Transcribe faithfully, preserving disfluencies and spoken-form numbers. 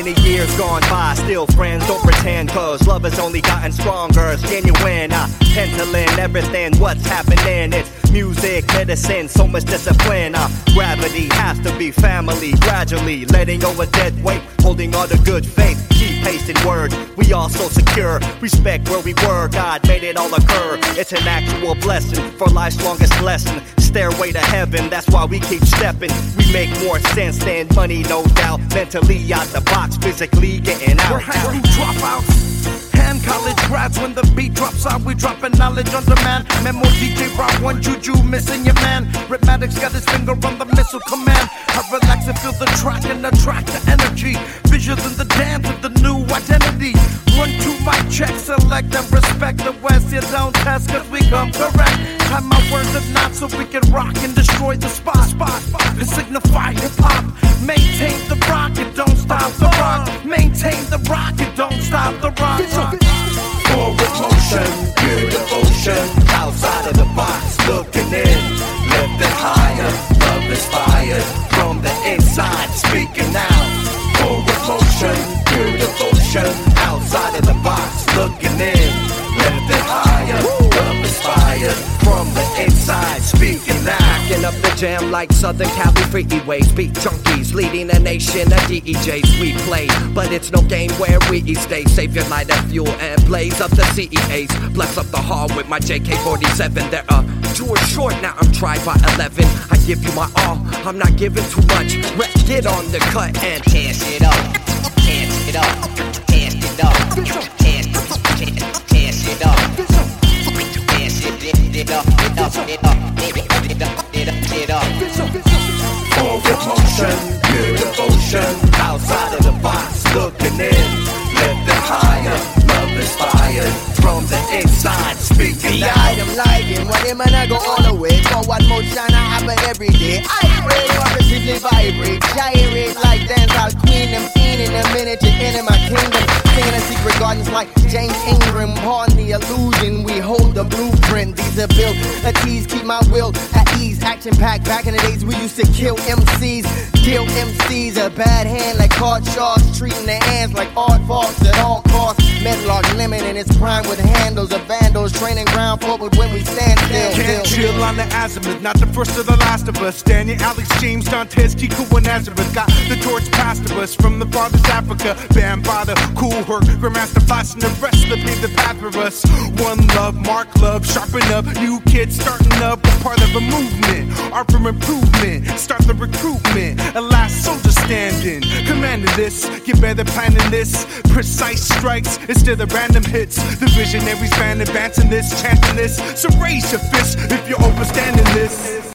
Many years gone by, still friends, don't pretend, cause love has only gotten stronger, it's genuine. I penciling everything, what's happening, it's music, medicine, so much discipline. Uh, gravity has to be family, gradually letting go of dead weight, holding on to good faith, keep pasting words, we all so secure, respect where we were, God made it all occur, it's an actual blessing for life's longest lesson, stairway to heaven, that's why we keep stepping, we make more sense than money, no doubt, mentally out the box, physically getting out. We're high school dropouts and college grads. When the beat drops out, we dropping knowledge on demand. Memo D J Rock one juju, missing your man. Rhythmatics got his finger on the missile command. I relax and feel the track and attract the energy. Visuals in the dance of the new identity. One, two, mic check, select and respect the West. You don't test cause we come correct. Time my words if not so we can rock and destroy the spot. Spot, spot. And signify hip hop. Maintain the rock and don't stop the rock. Maintain the rock and don't stop the rock. Forward motion, pure devotion, outside of the box, looking in, lifting higher, love inspired, from the inside, speaking out. Forward motion, pure devotion, outside of the box, looking in, lifting higher, love inspired, from the inside, speaking out. Backing up the jam like Southern Cali freeways, beat junkies leading a nation of D Js we play, but it's no game where we stay. Save your lighter, fuel and blaze up the C E As. Bless up the hall with my J K forty-seven. They're uh two are short, now I'm tried by eleven. I give you my all, I'm not giving too much. Let's get on the cut and cast it up, cast it up, cast it up, cast it up, cast it up, cast it up, it up, it up, it up, it up, it up, it up. Forward motion, pure devotion, outside of the box, looking in, lifting higher, love inspired, from the inside, speaking the out. item lighting, when him and I go all the way, forward motion I happen every day. I pray positively vibrate, gyrate like dancehall queen, them in in a minute to enter my kingdom. Singing in secret gardens like James Ingram, pardon the illusion, we hold the blueprint. These are built, a tease, keep my will at ease, action packed. Back in the days we used to kill M Cs, kill M Cs, a bad hand like card sharks, treating their hands like art forms at all costs. Medlock lemon in its prime with handles of vandals, training ground forward when we stand still. Can't chill on the azimuth, not the first or the last of us. Daniel, Alex, James, Dantes, Kiku, and Nazareth. Got the torch passed of us from the farthest Africa. Bambada, Cool Herc, Grandmaster Flash, and the rest that paved the path for us. One love, Mark love, sharpen up. New kids starting up, a part of a movement. Art for improvement, start the recruitment. A last soldier standing, commanding this. Get better planning this. Precise strikes instead of random hits. The visionaries band advancing this, chanting this. So raise your fist if you're overstanding this.